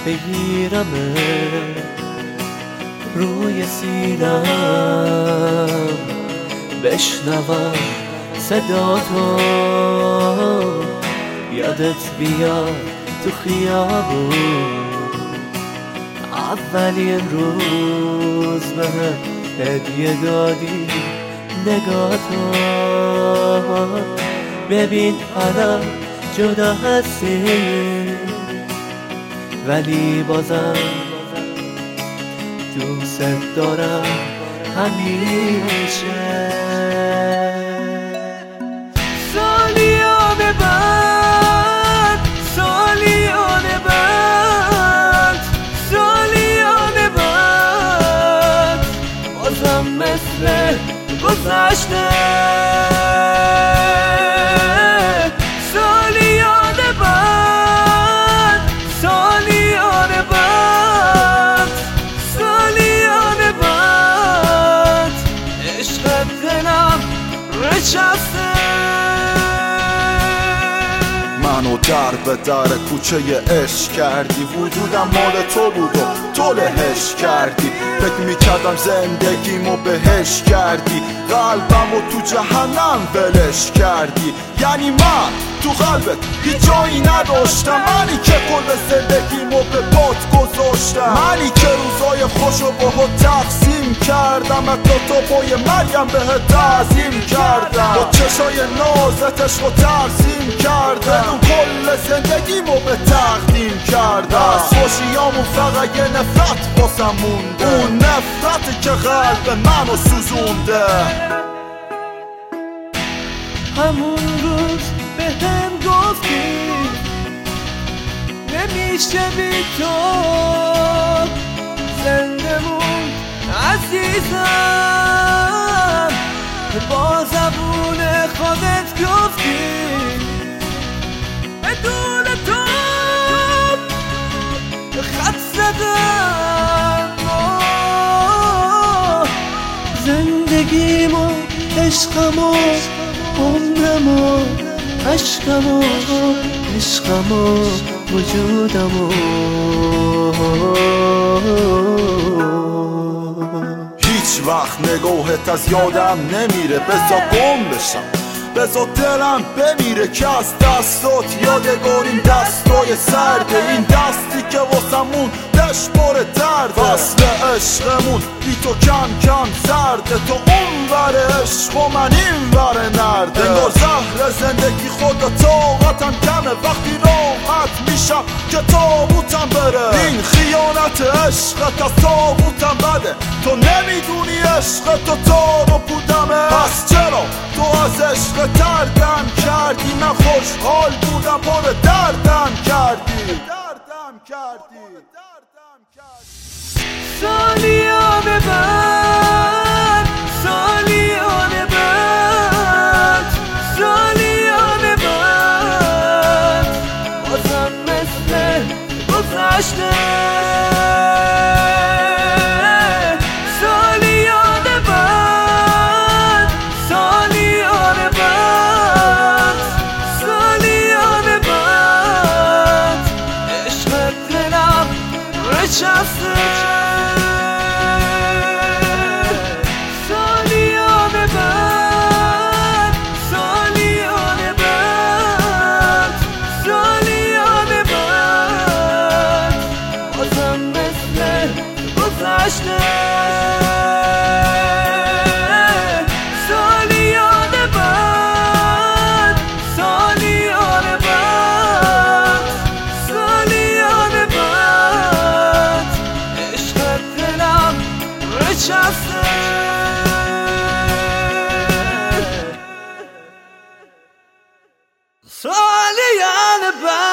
بگیرم روی سینم، بشنوم صدا تو، یادت بیاد تو خیابون اولین روز بهم هدیه دادی نگاه تو. ببین حالا جدا هستی ولی بازم دوست دارم همیشه. سالیان بعد، سالیان بعد، سالیان بعد، بازم مثل گذشته. سالیان بعد، سالیان بعد، سالیان بعد، عشق دلم رچسته. منو در به در کوچه عشق کردی، وجودم مال تو بود و تو لهش کردی. فکر میکردم زندگیمو بهش کردی، قلبمو تو جهنم ولش کردی. یعنی من تو قلبت هیچ جایی نداشتم، منی که کل زندگیمو به باد گذاشتم، منی که روزای خوشو باها تقسیم کردم، حتی تا پای مرگم بهت تعظیم کردم، با چشای نازت عشقو تقسیم کردم، اون کل زندگیمو به تقدیم کردم. از خوشیامون فقط یه نفرت واسم مونده، اون نفرتی که قلب منو سوزونده. همون روز بهم گفتی نمیشه بی تو زنده موند عزیزم، با زبون خودت گفتی بدون تو خط زدم. زندگیمو، عشقمو، عمرمو، عشقمو، عشقمو، وجودمو. هیچ وقت نگاهت از یادم نمیره، بذار گم بشم، بذار دلم بمیره که از دستات یادگاریم دستای سرده. این دستی که واسمون دشبار درده، فصل عشقمون بی تو کم کم زرده، تو اون ور عشق و من این ور نرده. انگار زهر زندگی خدا طاقتم کمه، وقتی راحت میشم که تابوتم بره. این خیانت عشقت از تابوتم بده، تو نمیدونی عشق تو تار و پودمه. پس چرا تو از عشق دردم کردی؟ من خوشحال بودم پر دردم کردی. سالیان بعد، سالیان بعد، سالیان بعد، بازم مثل گذشته. سالیان بعد، سالیان بعد، سالیان بعد، عشق دلم رچسته. سالیان بعد، سالیان بعد، سالیان بعد، بازم مثل گذشته. سالیان بعد، سالیان بعد، سالیان بعد، عشق دلم رچسته. سالیان بعد